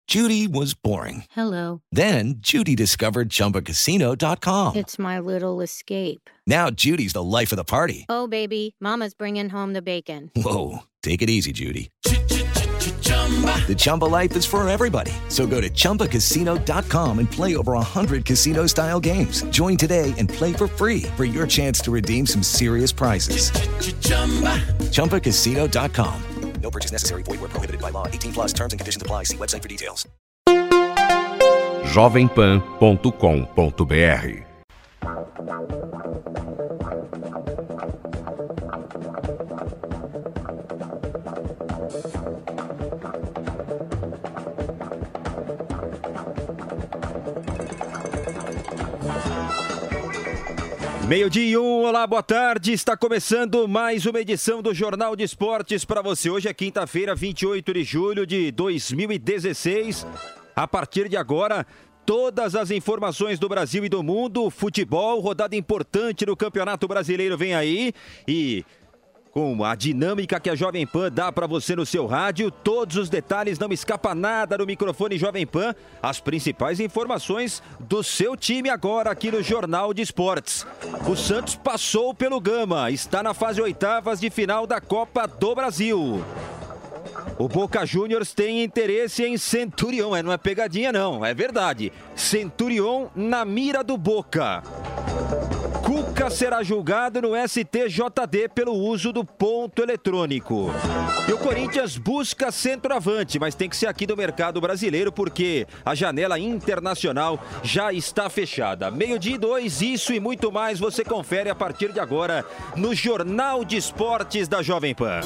Judy was boring. Hello. Then Judy discovered ChumbaCasino.com. It's my little escape. Now Judy's the life of the party. Oh, baby, mama's bringing home the bacon. Whoa, take it easy, Judy. The Chumba life is for everybody. So go to ChumbaCasino.com and play over 100 casino-style games. Join today and play for free for your chance to redeem some serious prizes. ChumbaCasino.com. No purchase necessary. Void where prohibited by law. 18 plus terms and conditions apply. See website for details. jovempan.com.br. Meio-dia e 1, olá, boa tarde. Está começando mais uma edição do Jornal de Esportes para você. Hoje é quinta-feira, 28 de julho de 2016. A partir de agora, todas as informações do Brasil e do mundo, futebol, rodada importante no Campeonato Brasileiro vem aí e com a dinâmica que a Jovem Pan dá para você no seu rádio, todos os detalhes, não escapa nada no microfone Jovem Pan, as principais informações do seu time agora aqui no Jornal de Esportes. O Santos passou pelo Gama, está na fase oitavas de final da Copa do Brasil. O Boca Juniors tem interesse em Centurion, não é pegadinha não, é verdade. Centurion na mira do Boca. Cuca será julgado no STJD pelo uso do ponto eletrônico. E o Corinthians busca centroavante, mas tem que ser aqui do mercado brasileiro porque a janela internacional já está fechada. Meio-dia e 2, isso e muito mais você confere a partir de agora no Jornal de Esportes da Jovem Pan.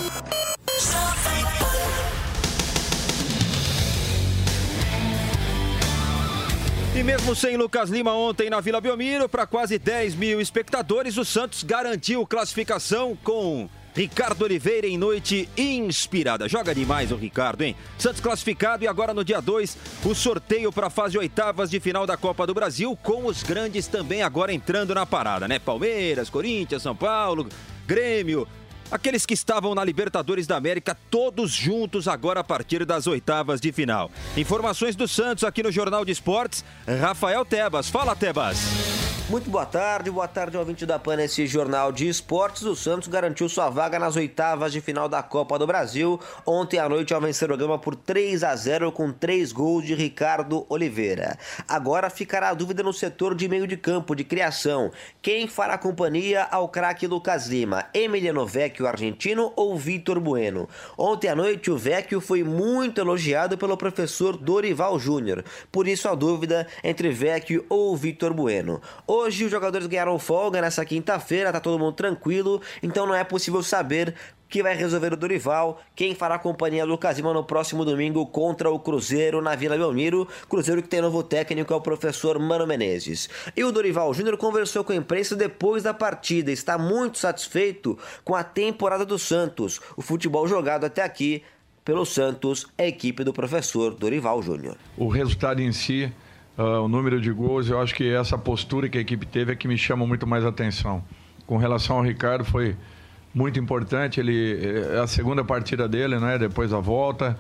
E mesmo sem Lucas Lima ontem na Vila Belmiro, para quase 10 mil espectadores, o Santos garantiu classificação com Ricardo Oliveira em noite inspirada. Joga demais o Ricardo, hein? Santos classificado e agora no dia 2, o sorteio para a fase oitavas de final da Copa do Brasil, com os grandes também agora entrando na parada, né? Palmeiras, Corinthians, São Paulo, Grêmio... Aqueles que estavam na Libertadores da América, todos juntos agora a partir das oitavas de final. Informações do Santos aqui no Jornal de Esportes, Rafael Tebas. Fala, Tebas. Muito boa tarde, ouvinte da PAN nesse Jornal de Esportes. O Santos garantiu sua vaga nas oitavas de final da Copa do Brasil. Ontem à noite ao vencer o Gama por 3-0 com 3 gols de Ricardo Oliveira. Agora ficará a dúvida no setor de meio de campo, de criação. Quem fará companhia ao craque Lucas Lima? Emiliano Vecchio, argentino, ou Vitor Bueno? Ontem à noite o Vecchio foi muito elogiado pelo professor Dorival Júnior. Por isso a dúvida entre Vecchio ou Vitor Bueno. Hoje os jogadores ganharam folga nessa quinta-feira, tá todo mundo tranquilo, então não é possível saber que vai resolver o Dorival, quem fará companhia do Lucas Lima no próximo domingo contra o Cruzeiro na Vila Belmiro. Cruzeiro que tem novo técnico, é o professor Mano Menezes. E o Dorival Júnior conversou com a imprensa depois da partida, está muito satisfeito com a temporada do Santos. O futebol jogado até aqui pelo Santos é a equipe do professor Dorival Júnior. O resultado em si, o número de gols, eu acho que essa postura que a equipe teve é que me chama muito mais atenção. Com relação ao Ricardo, foi muito importante, é a segunda partida dele, né? Depois da volta,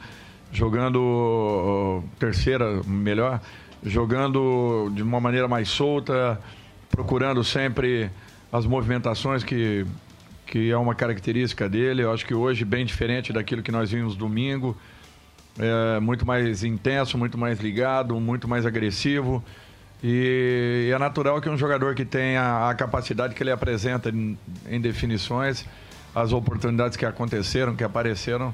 jogando terceira melhor, jogando de uma maneira mais solta, procurando sempre as movimentações que é uma característica dele. Eu acho que hoje bem diferente daquilo que nós vimos domingo. É muito mais intenso, muito mais ligado, muito mais agressivo. E é natural que um jogador que tenha a capacidade que ele apresenta em definições, as oportunidades que aconteceram, que apareceram,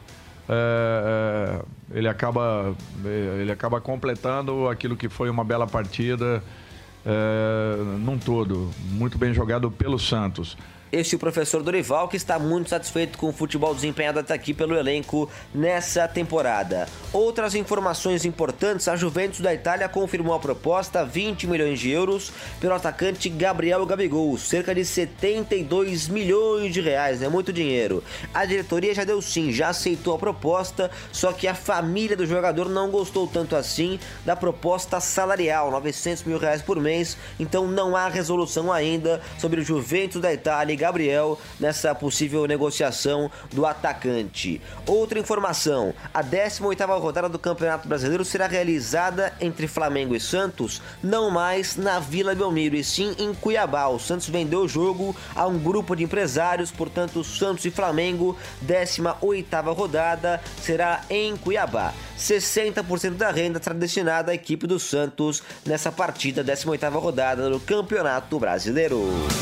ele acaba completando aquilo que foi uma bela partida num todo. Muito bem jogado pelo Santos. Este é o professor Dorival, que está muito satisfeito com o futebol desempenhado até aqui pelo elenco nessa temporada. Outras informações importantes: a Juventus da Itália confirmou a proposta, 20 milhões de euros, pelo atacante Gabriel Gabigol, cerca de 72 milhões de reais, é muito dinheiro. A diretoria já deu sim, já aceitou a proposta, só que a família do jogador não gostou tanto assim da proposta salarial, 900 mil reais por mês, então não há resolução ainda sobre o Juventus da Itália e Gabriel nessa possível negociação do atacante. Outra informação, a 18ª rodada do Campeonato Brasileiro será realizada entre Flamengo e Santos, não mais na Vila Belmiro, e sim em Cuiabá. O Santos vendeu o jogo a um grupo de empresários, portanto, Santos e Flamengo, 18ª rodada será em Cuiabá. 60% da renda será destinada à equipe do Santos nessa partida, 18ª rodada do Campeonato Brasileiro.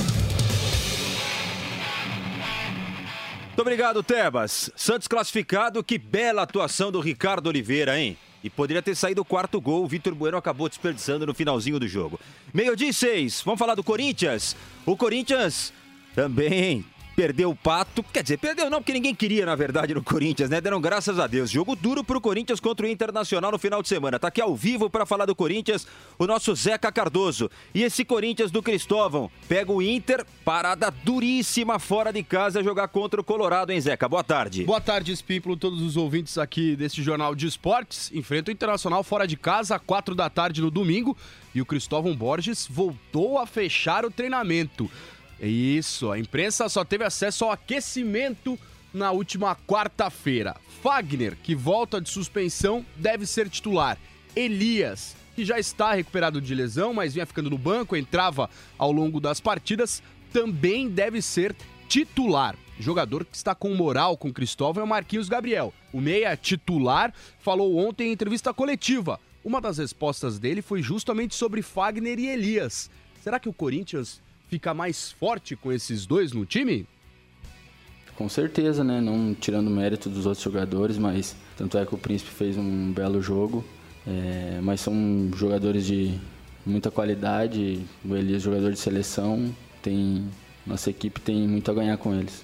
Muito obrigado, Tebas. Santos classificado, que bela atuação do Ricardo Oliveira, hein? E poderia ter saído o 4º gol, o Vitor Bueno acabou desperdiçando no finalzinho do jogo. 12:06, vamos falar do Corinthians? O Corinthians também perdeu o Pato, quer dizer, perdeu não, porque ninguém queria, na verdade, no Corinthians, né? Deram graças a Deus. Jogo duro pro Corinthians contra o Internacional no final de semana. Tá aqui ao vivo para falar do Corinthians o nosso Zeca Cardoso. E esse Corinthians do Cristóvão pega o Inter, parada duríssima fora de casa, jogar contra o Colorado, hein, Zeca? Boa tarde. Boa tarde, Espímpolo, todos os ouvintes aqui deste Jornal de Esportes. Enfrenta o Internacional fora de casa, às 4 da tarde no domingo. E o Cristóvão Borges voltou a fechar o treinamento. Isso, a imprensa só teve acesso ao aquecimento na última quarta-feira. Fagner, que volta de suspensão, deve ser titular. Elias, que já está recuperado de lesão, mas vinha ficando no banco, entrava ao longo das partidas, também deve ser titular. Jogador que está com moral com o Cristóvão é o Marquinhos Gabriel. O meia titular falou ontem em entrevista coletiva. Uma das respostas dele foi justamente sobre Fagner e Elias. Será que o Corinthians fica mais forte com esses dois no time? Com certeza, né? Não tirando mérito dos outros jogadores, mas tanto é que o Príncipe fez um belo jogo. Mas são jogadores de muita qualidade. O Elias, jogador de seleção, nossa equipe tem muito a ganhar com eles.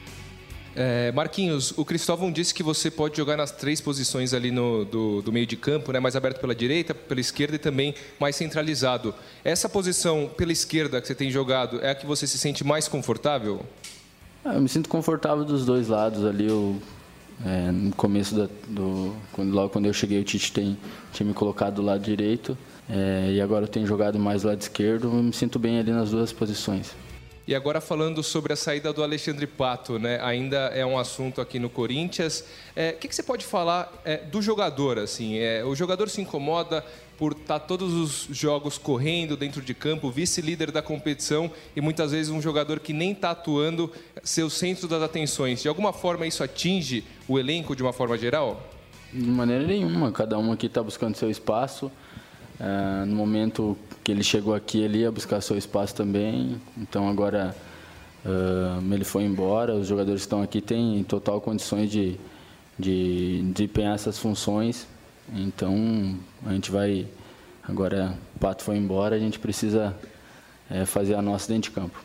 Marquinhos, o Cristóvão disse que você pode jogar nas 3 posições ali do meio de campo, né? Mais aberto pela direita, pela esquerda e também mais centralizado. Essa posição pela esquerda que você tem jogado é a que você se sente mais confortável? Eu me sinto confortável dos dois lados ali. No começo, logo quando eu cheguei, o Tite tinha me colocado do lado direito. E agora eu tenho jogado mais do lado esquerdo. Eu me sinto bem ali nas duas posições. E agora falando sobre a saída do Alexandre Pato, né? Ainda é um assunto aqui no Corinthians. O que você pode falar do jogador? Assim? O jogador se incomoda por estar todos os jogos correndo dentro de campo, vice-líder da competição e muitas vezes um jogador que nem está atuando ser o centro das atenções. De alguma forma isso atinge o elenco de uma forma geral? De maneira nenhuma. Cada um aqui está buscando seu espaço. No momento que ele chegou aqui, ele ia buscar seu espaço também. Então agora ele foi embora. Os jogadores que estão aqui têm total condições de desempenhar essas funções. Então a gente vai... Agora o Pato foi embora, a gente precisa fazer a nossa dentro de campo.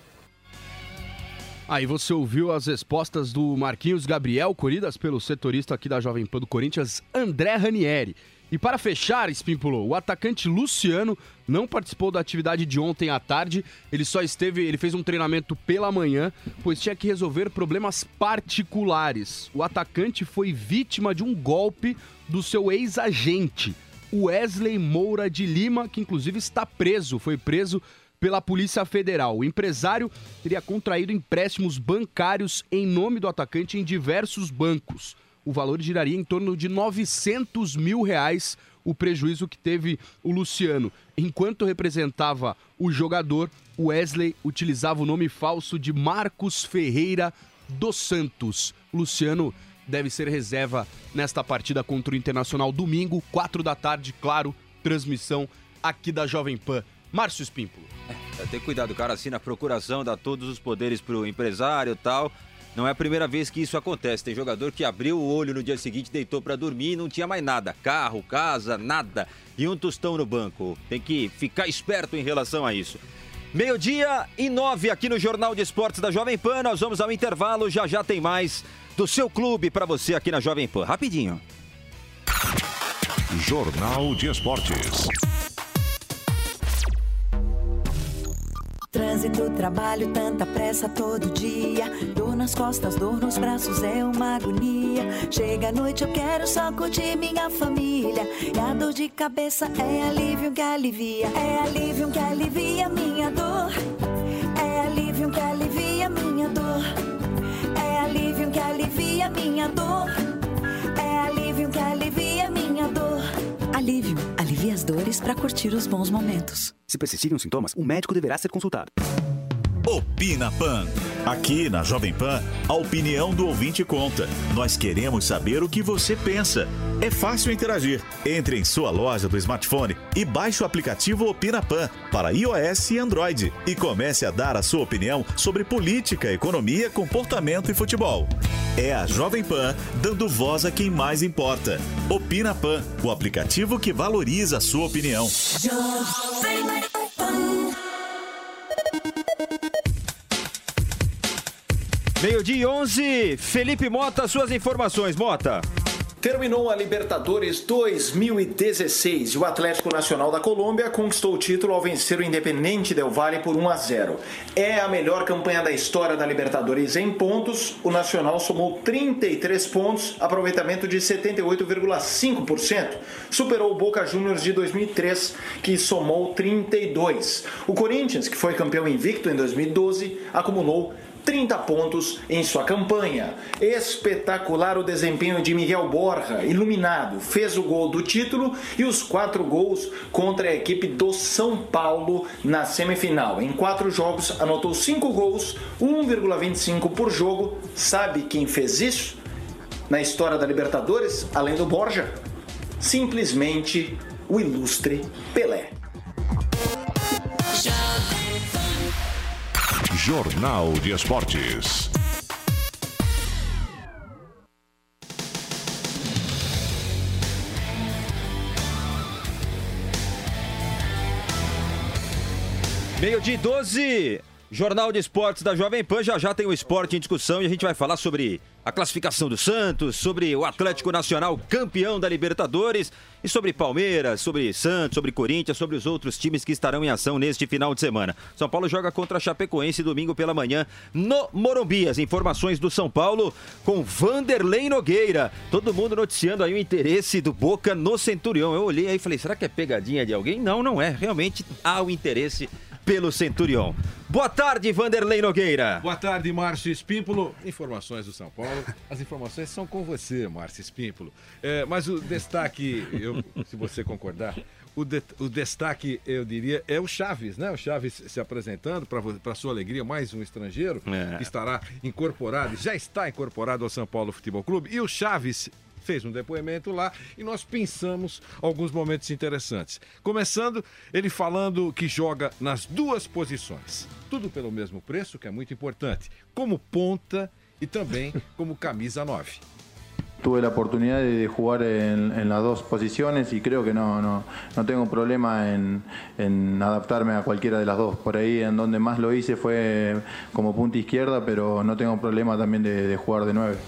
Aí você ouviu as respostas do Marquinhos Gabriel, colhidas pelo setorista aqui da Jovem Pan do Corinthians, André Ranieri. E para fechar, Espímpolo, o atacante Luciano não participou da atividade de ontem à tarde. Ele fez um treinamento pela manhã, pois tinha que resolver problemas particulares. O atacante foi vítima de um golpe do seu ex-agente, Wesley Moura de Lima, que inclusive está preso, foi preso pela Polícia Federal. O empresário teria contraído empréstimos bancários em nome do atacante em diversos bancos. O valor giraria em torno de R$900 mil, o prejuízo que teve o Luciano. Enquanto representava o jogador, o Wesley utilizava o nome falso de Marcos Ferreira dos Santos. O Luciano deve ser reserva nesta partida contra o Internacional domingo, 4 da tarde, claro, transmissão aqui da Jovem Pan. Márcio Espímpolo. Ter cuidado, o cara assina a procuração, dá todos os poderes pro empresário e tal. Não é a primeira vez que isso acontece. Tem jogador que abriu o olho no dia seguinte, deitou para dormir e não tinha mais nada. Carro, casa, nada. E um tostão no banco. Tem que ficar esperto em relação a isso. 12:09 aqui no Jornal de Esportes da Jovem Pan. Nós vamos ao intervalo. Já tem mais do seu clube para você aqui na Jovem Pan. Rapidinho. Jornal de Esportes. Trânsito, trabalho, tanta pressa todo dia. Dor nas costas, dor nos braços, é uma agonia. Chega a noite, eu quero só curtir minha família. E a dor de cabeça é alívio que alivia. É alívio que alivia minha dor. É alívio alívio que alivia minha dor. É alívio que alivia minha dor. É alívio que alivia minha dor. Alívio, alivia as dores para curtir os bons momentos. Se persistirem os sintomas, o médico deverá ser consultado. Opina Pan. Aqui na Jovem Pan, a opinião do ouvinte conta. Nós queremos saber o que você pensa. É fácil interagir. Entre em sua loja do smartphone e baixe o aplicativo Opina Pan para iOS e Android e comece a dar a sua opinião sobre política, economia, comportamento e futebol. É a Jovem Pan dando voz a quem mais importa. Opina Pan, o aplicativo que valoriza a sua opinião. Jovem Pan. Meio-dia e 11, Felipe Mota, suas informações, Mota. Terminou a Libertadores 2016 e o Atlético Nacional da Colômbia conquistou o título ao vencer o Independiente Del Valle por 1-0. É a melhor campanha da história da Libertadores em pontos. O Nacional somou 33 pontos, aproveitamento de 78,5%. Superou o Boca Juniors de 2003, que somou 32. O Corinthians, que foi campeão invicto em 2012, acumulou 30 pontos em sua campanha. Espetacular o desempenho de Miguel Borja, iluminado, fez o gol do título e os 4 gols contra a equipe do São Paulo na semifinal. Em 4 jogos, anotou 5 gols, 1,25 por jogo. Sabe quem fez isso na história da Libertadores, além do Borja? Simplesmente o ilustre Pelé. Jornal de Esportes. Meio-dia e 12, Jornal de Esportes da Jovem Pan. Já tem o esporte em discussão e a gente vai falar sobre a classificação do Santos, sobre o Atlético Nacional campeão da Libertadores e sobre Palmeiras, sobre Santos, sobre Corinthians, sobre os outros times que estarão em ação neste final de semana. São Paulo joga contra a Chapecoense domingo pela manhã no Morumbi. As informações do São Paulo com Vanderlei Nogueira. Todo mundo noticiando aí o interesse do Boca no Centurião. Eu olhei aí e falei, será que é pegadinha de alguém? Não, não é. Realmente há o interesse pelo Centurião. Boa tarde, Vanderlei Nogueira. Boa tarde, Márcio Espímpolo. Informações do São Paulo. As informações são com você, Márcio Espímpolo. Mas o destaque, se você concordar, o destaque, eu diria, é o Chaves, né? O Chaves se apresentando, para sua alegria, mais um estrangeiro que estará incorporado, já está incorporado ao São Paulo Futebol Clube. E o Chaves fez um depoimento lá e nós pensamos alguns momentos interessantes. Começando, ele falando que joga nas 2 posições. Tudo pelo mesmo preço, que é muito importante, como ponta e também como camisa 9. Tuve la oportunidad de jugar en las 2 posiciones y creo que no tengo problema en adaptarme a cualquiera de las 2. Por ahí en donde más lo hice fue como punta izquierda, pero no tengo problema también de jugar de 9.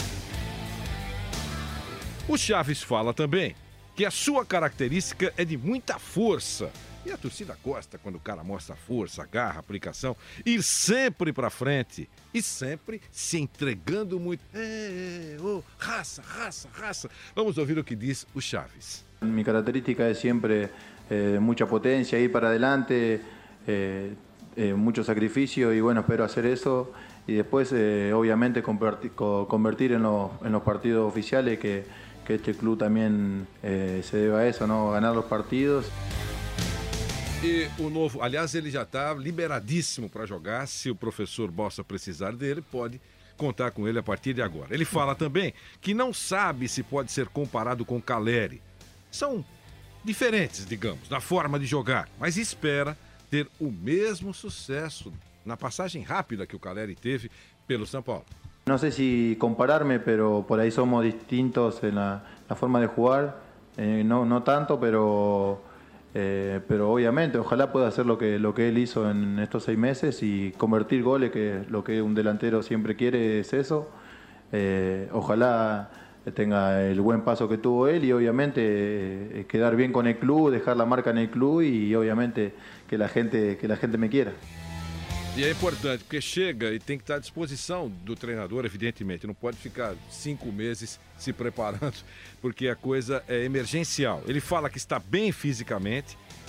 O Chaves fala também que a sua característica é de muita força. E a torcida gosta quando o cara mostra força, garra, aplicação, ir sempre pra frente e sempre se entregando muito. Raça, raça, raça. Vamos ouvir o que diz o Chaves. Mi característica es siempre mucha potencia, ir para adelante, mucho sacrificio y bueno, espero hacer eso y después obviamente convertir en los partidos oficiales que este club también se debe a eso, ¿no? Ganar los partidos. E o novo, aliás, ele já está liberadíssimo para jogar. Se o professor Bossa precisar dele, pode contar com ele a partir de agora. Ele fala também que não sabe se pode ser comparado com Caleri. São diferentes, digamos, na forma de jogar, mas espera ter o mesmo sucesso na passagem rápida que o Caleri teve pelo São Paulo. No sé si compararme, pero por ahí somos distintos en la forma de jugar. No tanto, pero obviamente, ojalá pueda hacer lo que él hizo en estos 6 meses y convertir goles, que lo que un delantero siempre quiere es eso. Ojalá tenga el buen paso que tuvo él y obviamente quedar bien con el club, dejar la marca en el club y obviamente que la gente me quiera. E é importante, porque chega e tem que estar à disposição do treinador, evidentemente. Não pode ficar 5 meses se preparando, porque a coisa é emergencial. Ele fala que está bem fisicamente,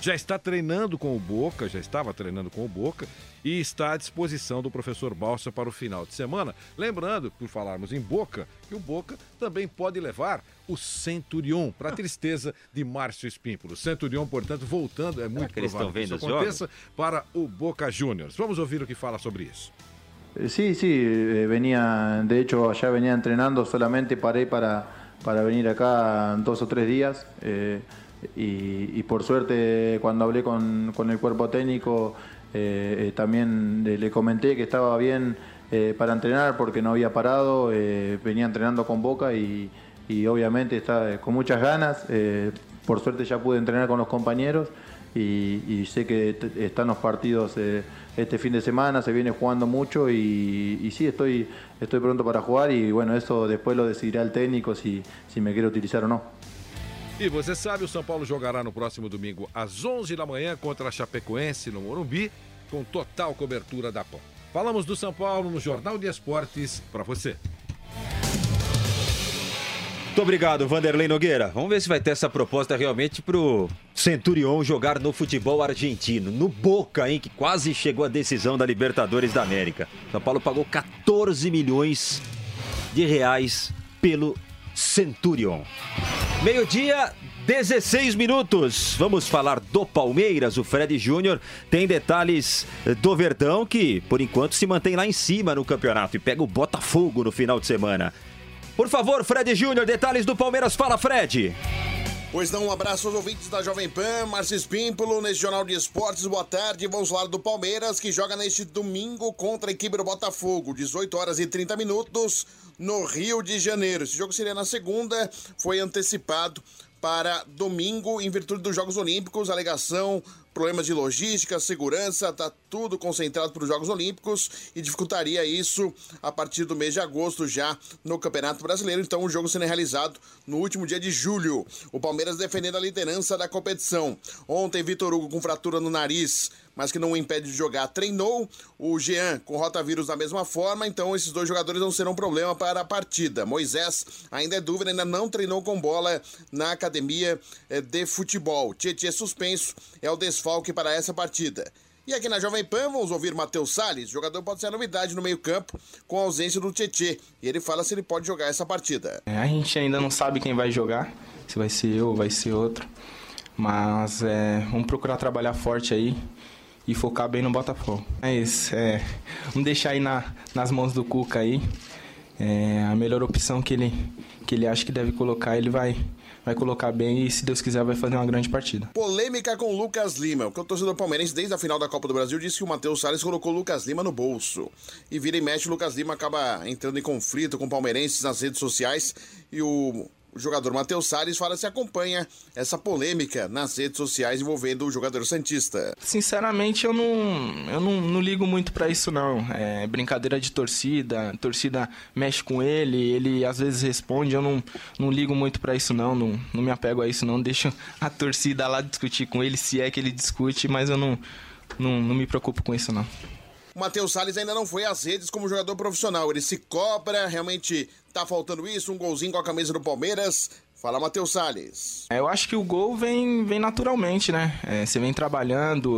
já está treinando com o Boca, já estava treinando com o Boca e está à disposição do professor Balsa para o final de semana. Lembrando, por falarmos em Boca, que o Boca também pode levar o Centurion, para a tristeza de Márcio Espímpolo. O Centurion, portanto, voltando, é muito provável que isso aconteça para o Boca Juniors. Vamos ouvir o que fala sobre isso. Sí, venía, de hecho ya venía entrenando, solamente paré para venir acá 2 o 3 días y por suerte cuando hablé con el cuerpo técnico también le comenté que estaba bien para entrenar porque no había parado, venía entrenando con Boca y obviamente está con muchas ganas, por suerte ya pude entrenar con los compañeros y sé que están los partidos este fin de semana, se viene jugando mucho y sí, estoy pronto para jugar y bueno, eso después lo decidirá el técnico si me quiere utilizar o no. E você sabe, o São Paulo jogará no próximo domingo às 11 da manhã contra a Chapecoense no Morumbi, com total cobertura da PAN. Falamos do São Paulo no Jornal de Esportes para você. Muito obrigado, Vanderlei Nogueira. Vamos ver se vai ter essa proposta realmente pro Centurion jogar no futebol argentino. No Boca, hein, que quase chegou à decisão da Libertadores da América. São Paulo pagou 14 milhões de reais pelo Centurion. 12:16 minutos. Vamos falar do Palmeiras. O Fred Júnior tem detalhes do Verdão que, por enquanto, se mantém lá em cima no campeonato e pega o Botafogo no final de semana. Por favor, Fred Júnior, detalhes do Palmeiras. Fala, Fred. Pois não, um abraço aos ouvintes da Jovem Pan, Márcio Espímpolo, nesse Jornal de Esportes. Boa tarde, vamos falar do Palmeiras, que joga neste domingo contra a equipe do Botafogo, 18h30, no Rio de Janeiro. Esse jogo seria na segunda, foi antecipado para domingo, em virtude dos Jogos Olímpicos, alegação, problemas de logística, segurança, tá tudo concentrado para os Jogos Olímpicos e dificultaria isso a partir do mês de agosto já no Campeonato Brasileiro. Então o jogo sendo realizado no último dia de julho. O Palmeiras defendendo a liderança da competição. Ontem, Vitor Hugo com fratura no nariz, mas que não o impede de jogar, treinou. O Jean com rotavírus da mesma forma, então esses dois jogadores não serão problema para a partida. Moisés ainda é dúvida, ainda não treinou com bola na academia de futebol. Tietê suspenso, é o desfalque para essa partida. E aqui na Jovem Pan, vamos ouvir Matheus Salles. O jogador pode ser a novidade no meio-campo com a ausência do Tietê. E ele fala se ele pode jogar essa partida. A gente ainda não sabe quem vai jogar, se vai ser eu ou vai ser outro. Mas vamos procurar trabalhar forte aí e focar bem no Botafogo. É isso, vamos deixar aí nas mãos do Cuca aí. A melhor opção que ele acha que deve colocar, ele vai colocar bem e, se Deus quiser, vai fazer uma grande partida. Polêmica com Lucas Lima, porque o torcedor palmeirense, desde a final da Copa do Brasil, disse que o Matheus Salles colocou o Lucas Lima no bolso. E vira e mexe, o Lucas Lima acaba entrando em conflito com palmeirenses nas redes sociais e o jogador Matheus Salles fala se acompanha essa polêmica nas redes sociais envolvendo o jogador santista. Sinceramente, eu não ligo muito pra isso, não. É brincadeira de torcida, a torcida mexe com ele às vezes responde, eu não ligo muito pra isso, não me apego a isso, não. Deixo a torcida lá discutir com ele, se é que ele discute, mas eu não me preocupo com isso, não. O Matheus Salles ainda não foi às redes como jogador profissional. Ele se cobra, realmente tá faltando isso, um golzinho com a camisa do Palmeiras. Fala, Matheus Salles. Eu acho que o gol vem naturalmente, né? Você vem trabalhando,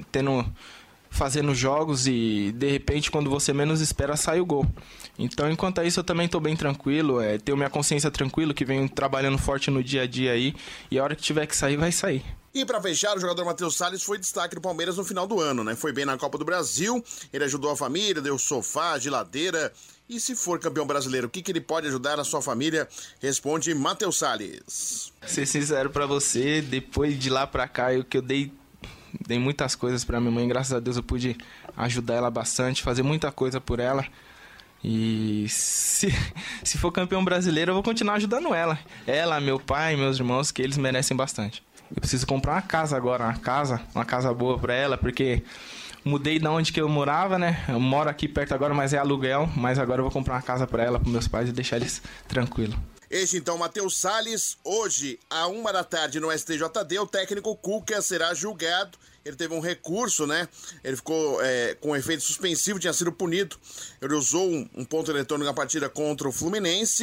fazendo jogos e, de repente, quando você menos espera, sai o gol. Então, enquanto isso, eu também tô bem tranquilo, tenho minha consciência tranquila, que venho trabalhando forte no dia a dia aí, e a hora que tiver que sair, vai sair. E para fechar, o jogador Matheus Salles foi destaque do Palmeiras no final do ano, né? Foi bem na Copa do Brasil, ele ajudou a família, deu sofá, geladeira. E se for campeão brasileiro, o que ele pode ajudar a sua família? Responde Matheus Salles. Ser sincero pra você, depois de lá pra cá, eu dei muitas coisas pra minha mãe. Graças a Deus eu pude ajudar ela bastante, fazer muita coisa por ela. E se for campeão brasileiro, eu vou continuar ajudando ela. Ela, meu pai, meus irmãos, que eles merecem bastante. Eu preciso comprar uma casa agora, uma casa boa pra ela, porque mudei de onde que eu morava, né? Eu moro aqui perto agora, mas é aluguel. Mas agora eu vou comprar uma casa pra ela, pros meus pais, e deixar eles tranquilos. Este então, Matheus Salles. Hoje, à 13h, no STJD, o técnico Cuca será julgado. Ele teve um recurso, né? Ele ficou com efeito suspensivo, tinha sido punido. Ele usou um ponto eletrônico na partida contra o Fluminense.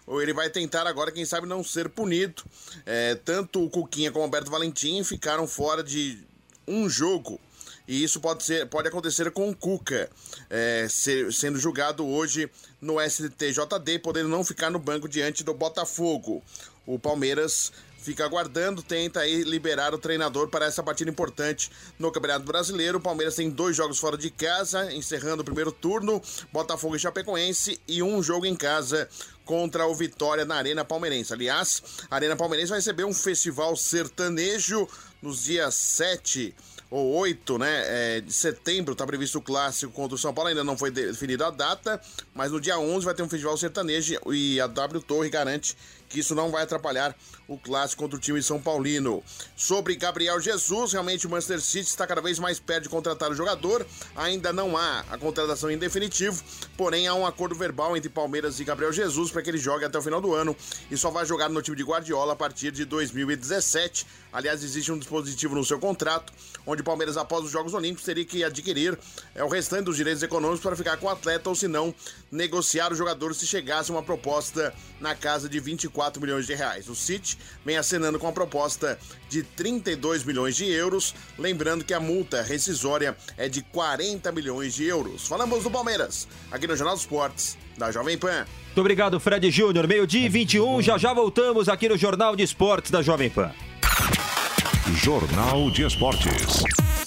ou ele vai tentar agora, quem sabe, não ser punido. Tanto o Cuquinha como o Alberto Valentim ficaram fora de um jogo. E isso pode acontecer com o Cuca, sendo julgado hoje no STJD, podendo não ficar no banco diante do Botafogo. O Palmeiras fica aguardando, tenta aí liberar o treinador para essa partida importante no Campeonato Brasileiro. O Palmeiras tem 2 jogos fora de casa, encerrando o primeiro turno, Botafogo e Chapecoense, e um jogo em casa contra o Vitória na Arena Palmeirense. Aliás, a Arena Palmeirense vai receber um festival sertanejo nos dias 7 ou 8, de setembro, está previsto o clássico contra o São Paulo, ainda não foi definida a data, mas no dia 11 vai ter um festival sertanejo e a W Torre garante que isso não vai atrapalhar o clássico contra o time São Paulino. Sobre Gabriel Jesus, realmente o Manchester City está cada vez mais perto de contratar o jogador, ainda não há a contratação em definitivo, porém há um acordo verbal entre Palmeiras e Gabriel Jesus para que ele jogue até o final do ano e só vai jogar no time de Guardiola a partir de 2017. Aliás, existe um dispositivo no seu contrato, onde o Palmeiras, após os Jogos Olímpicos, teria que adquirir o restante dos direitos econômicos para ficar com o atleta, ou se não, negociar o jogador se chegasse uma proposta na casa de 24 milhões de reais. O City vem acenando com a proposta de 32 milhões de euros, lembrando que a multa rescisória é de 40 milhões de euros. Falamos do Palmeiras, aqui no Jornal dos Esportes, da Jovem Pan. Muito obrigado, Fred Júnior. 12h21, já voltamos aqui no Jornal de Esportes da Jovem Pan. Jornal de Esportes.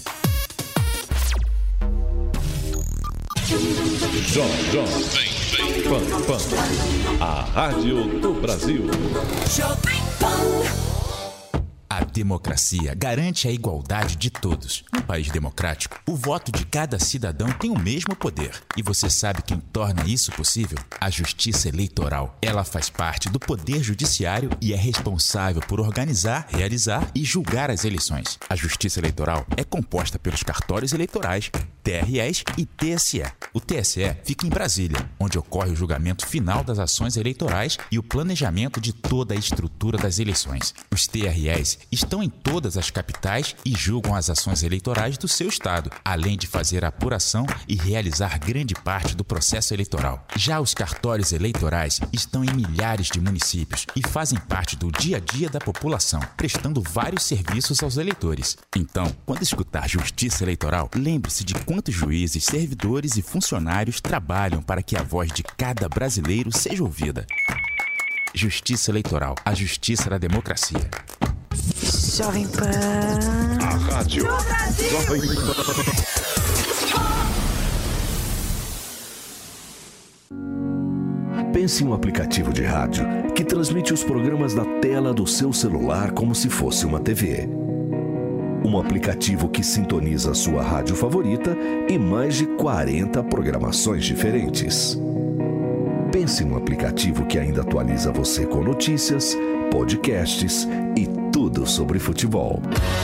Jovem Pan. A rádio do Brasil. A democracia garante a igualdade de todos. Num país democrático, o voto de cada cidadão tem o mesmo poder. E você sabe quem torna isso possível? A Justiça Eleitoral. Ela faz parte do Poder Judiciário e é responsável por organizar, realizar e julgar as eleições. A Justiça Eleitoral é composta pelos cartórios eleitorais, TREs e TSE. O TSE fica em Brasília, onde ocorre o julgamento final das ações eleitorais e o planejamento de toda a estrutura das eleições. Os TREs estão em todas as capitais e julgam as ações eleitorais do seu estado, além de fazer a apuração e realizar grande parte do processo eleitoral. Já os cartórios eleitorais estão em milhares de municípios e fazem parte do dia a dia da população, prestando vários serviços aos eleitores. Então, quando escutar Justiça Eleitoral, lembre-se de quantos juízes, servidores e funcionários trabalham para que a voz de cada brasileiro seja ouvida. Justiça Eleitoral, a justiça da democracia. Jovem Pan. A rádio. Jovem Pan. Pense em um aplicativo de rádio que transmite os programas da tela do seu celular como se fosse uma TV. Um aplicativo que sintoniza a sua rádio favorita e mais de 40 programações diferentes. Pense em um aplicativo que ainda atualiza você com notícias, podcasts e tudo sobre futebol.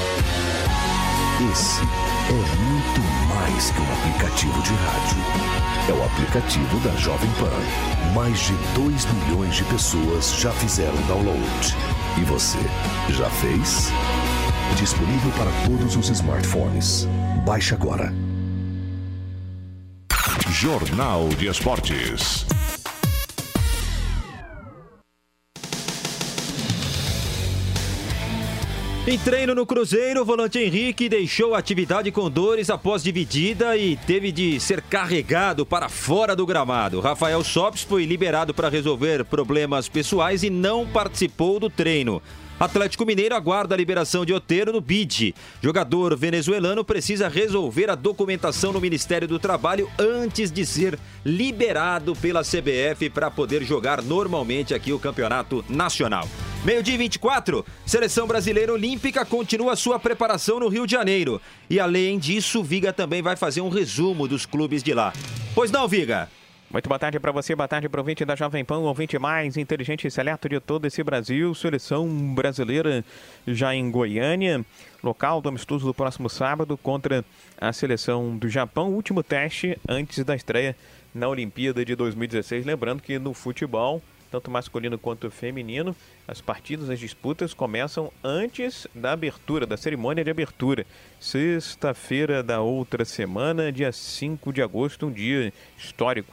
Esse é muito mais que um aplicativo de rádio. É o aplicativo da Jovem Pan. Mais de 2 milhões de pessoas já fizeram download. E você, já fez? Disponível para todos os smartphones. Baixe agora. Jornal de Esportes. Em treino no Cruzeiro, o volante Henrique deixou a atividade com dores após dividida e teve de ser carregado para fora do gramado. Rafael Sobis foi liberado para resolver problemas pessoais e não participou do treino. Atlético Mineiro aguarda a liberação de Otero no BID. Jogador venezuelano precisa resolver a documentação no Ministério do Trabalho antes de ser liberado pela CBF para poder jogar normalmente aqui o Campeonato Nacional. 12h24, Seleção Brasileira Olímpica continua sua preparação no Rio de Janeiro. E além disso, o Viga também vai fazer um resumo dos clubes de lá. Pois não, Viga? Muito boa tarde para você, boa tarde para o ouvinte da Jovem Pan, o ouvinte mais inteligente e seleto de todo esse Brasil. Seleção brasileira já em Goiânia, local do amistoso do próximo sábado contra a seleção do Japão. Último teste antes da estreia na Olimpíada de 2016. Lembrando que no futebol, tanto masculino quanto feminino, as partidas, as disputas começam antes da abertura, da cerimônia de abertura. Sexta-feira da outra semana, dia 5 de agosto, um dia histórico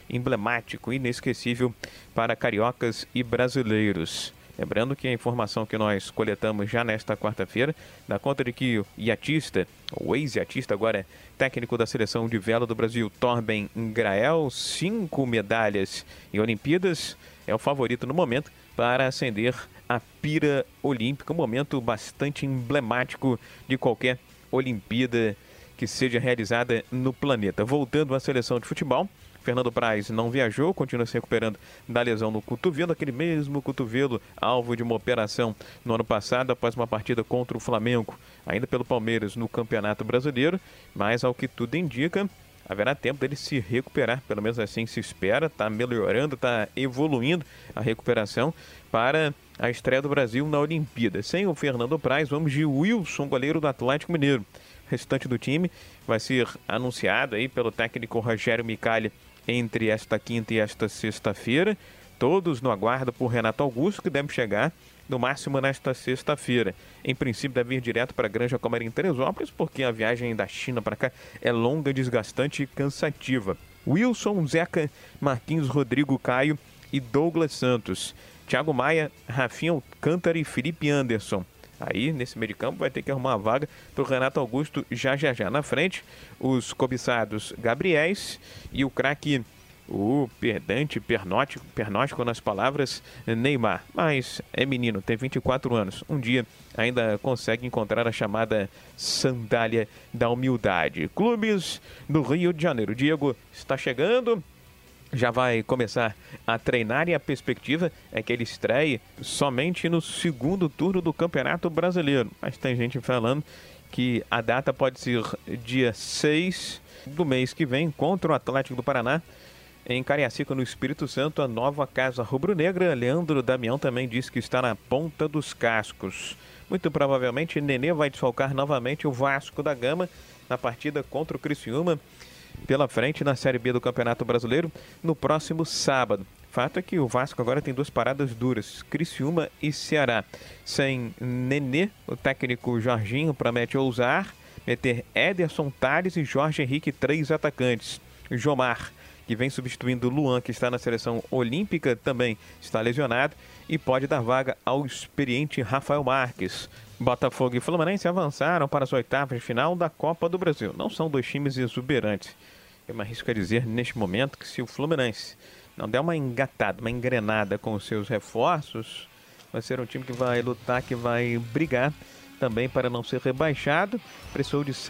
emblemático, inesquecível para cariocas e brasileiros. Lembrando que a informação que nós coletamos já nesta quarta-feira dá conta de que o iatista, o ex-iatista, agora é técnico da seleção de vela do Brasil, Torben Grael, 5 medalhas em Olimpíadas, é o favorito no momento para ascender a pira olímpica, um momento bastante emblemático de qualquer Olimpíada que seja realizada no planeta. Voltando à seleção de futebol, Fernando Praz não viajou, continua se recuperando da lesão no cotovelo, aquele mesmo cotovelo, alvo de uma operação no ano passado, após uma partida contra o Flamengo, ainda pelo Palmeiras no Campeonato Brasileiro, mas ao que tudo indica, haverá tempo dele se recuperar, pelo menos assim se espera, está melhorando, está evoluindo a recuperação para a estreia do Brasil na Olimpíada. Sem o Fernando Praz, vamos de Wilson, goleiro do Atlético Mineiro. O restante do time vai ser anunciado aí pelo técnico Rogério Micali entre esta quinta e esta sexta-feira, todos no aguardo por Renato Augusto, que deve chegar no máximo nesta sexta-feira. Em princípio deve ir direto para a Granja Comari em Teresópolis, porque a viagem da China para cá é longa, desgastante e cansativa. Wilson, Zeca, Marquinhos, Rodrigo, Caio e Douglas Santos. Thiago Maia, Rafinha Alcântara e Felipe Anderson. Aí, nesse meio de campo, vai ter que arrumar uma vaga para o Renato Augusto já. Na frente, os cobiçados Gabriéis e o craque, o pernóstico nas palavras, Neymar. Mas é menino, tem 24 anos. Um dia ainda consegue encontrar a chamada sandália da humildade. Clubes do Rio de Janeiro. Diego está chegando, já vai começar a treinar e a perspectiva é que ele estreie somente no segundo turno do Campeonato Brasileiro. Mas tem gente falando que a data pode ser dia 6 do mês que vem contra o Atlético do Paraná em Cariacica, no Espírito Santo, a nova casa rubro-negra. Leandro Damião também disse que está na ponta dos cascos. Muito provavelmente Nenê vai desfalcar novamente o Vasco da Gama na partida contra o Criciúma pela frente na Série B do Campeonato Brasileiro no próximo sábado. Fato é que o Vasco agora tem duas paradas duras, Criciúma e Ceará. Sem Nenê, o técnico Jorginho promete ousar, meter Ederson, Tales e Jorge Henrique, 3 atacantes. Jomar, que vem substituindo Luan, que está na seleção olímpica, também está lesionado e pode dar vaga ao experiente Rafael Marques. Botafogo e Fluminense avançaram para as oitavas de final da Copa do Brasil. Não são dois times exuberantes. Eu me arrisco a dizer neste momento que se o Fluminense não der uma engatada, uma engrenada com os seus reforços, vai ser um time que vai lutar, que vai brigar também para não ser rebaixado. Precisou de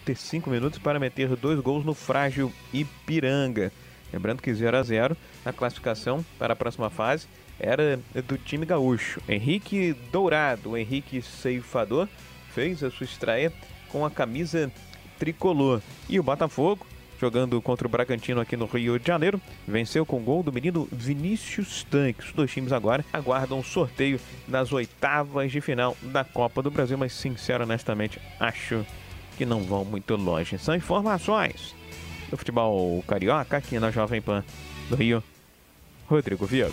75 minutos para meter 2 gols no frágil Ipiranga. Lembrando que 0-0 na classificação para a próxima fase era do time gaúcho. Henrique Dourado, o Henrique Ceifador, fez a sua estreia com a camisa tricolor. E o Botafogo, jogando contra o Bragantino aqui no Rio de Janeiro, venceu com gol do menino Vinícius Tanque. Os dois times agora aguardam o sorteio das oitavas de final da Copa do Brasil, mas sincero, honestamente, acho que não vão muito longe. São informações do futebol carioca aqui na Jovem Pan do Rio. Rodrigo Viega.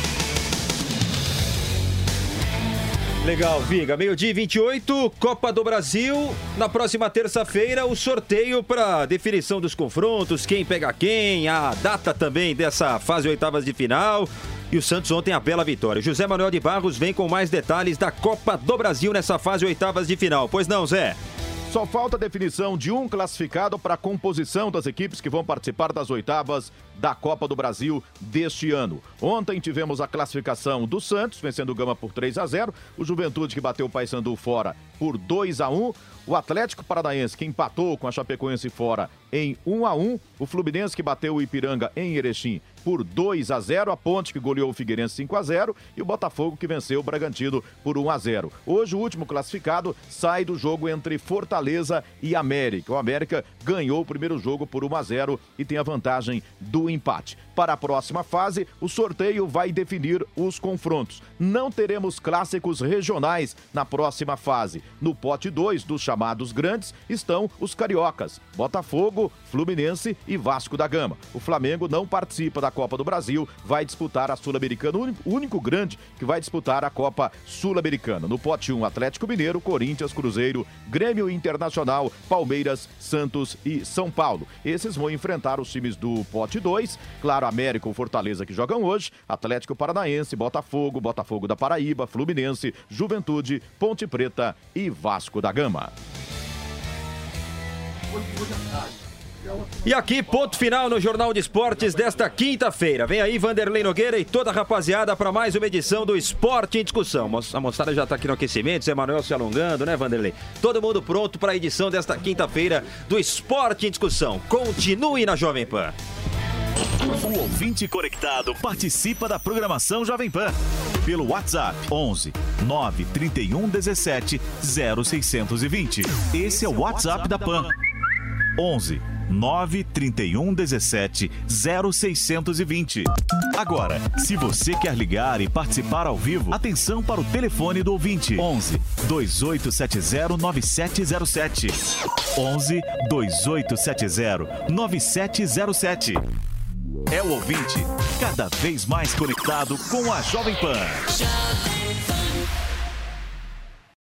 Legal, Viga. 12h28, Copa do Brasil. Na próxima terça-feira, o sorteio para definição dos confrontos, quem pega quem, a data também dessa fase oitavas de final. E o Santos ontem a bela vitória. José Manuel de Barros vem com mais detalhes da Copa do Brasil nessa fase oitavas de final. Pois não, Zé? Só falta a definição de um classificado para a composição das equipes que vão participar das oitavas da Copa do Brasil deste ano. Ontem tivemos a classificação do Santos, vencendo o Gama por 3-0, o Juventude que bateu o Paysandu fora por 2-1, o Atlético Paranaense que empatou com a Chapecoense fora em 1-1, o Fluminense que bateu o Ipiranga em Erechim por 2-0, a Ponte que goleou o Figueirense 5-0 e o Botafogo que venceu o Bragantino por 1-0. Hoje o último classificado sai do jogo entre Fortaleza e América. O América ganhou o primeiro jogo por 1-0 e tem a vantagem do empate. Para a próxima fase, o sorteio vai definir os confrontos. Não teremos clássicos regionais na próxima fase. No pote 2 dos chamados grandes estão os cariocas, Botafogo, Fluminense e Vasco da Gama. O Flamengo não participa da Copa do Brasil, vai disputar a Sul-Americana, o único grande que vai disputar a Copa Sul-Americana. No pote 1, Atlético Mineiro, Corinthians, Cruzeiro, Grêmio Internacional, Palmeiras, Santos e São Paulo. Esses vão enfrentar os times do pote 2, claro, para América ou Fortaleza que jogam hoje, Atlético Paranaense, Botafogo, Botafogo da Paraíba, Fluminense, Juventude, Ponte Preta e Vasco da Gama. E aqui, ponto final no Jornal de Esportes desta quinta-feira. Vem aí Vanderlei Nogueira e toda a rapaziada para mais uma edição do Esporte em Discussão. A moçada já está aqui no aquecimento, Zé Manuel se alongando, né, Vanderlei? Todo mundo pronto para a edição desta quinta-feira do Esporte em Discussão. Continue na Jovem Pan. O ouvinte conectado participa da programação Jovem Pan pelo WhatsApp 11 931 17 0620. Esse é o WhatsApp da Pan. 11 931 17 0620. Agora, se você quer ligar e participar ao vivo, atenção para o telefone do ouvinte: 11 2870 9707. 11 2870 9707. É o ouvinte cada vez mais conectado com a Jovem Pan.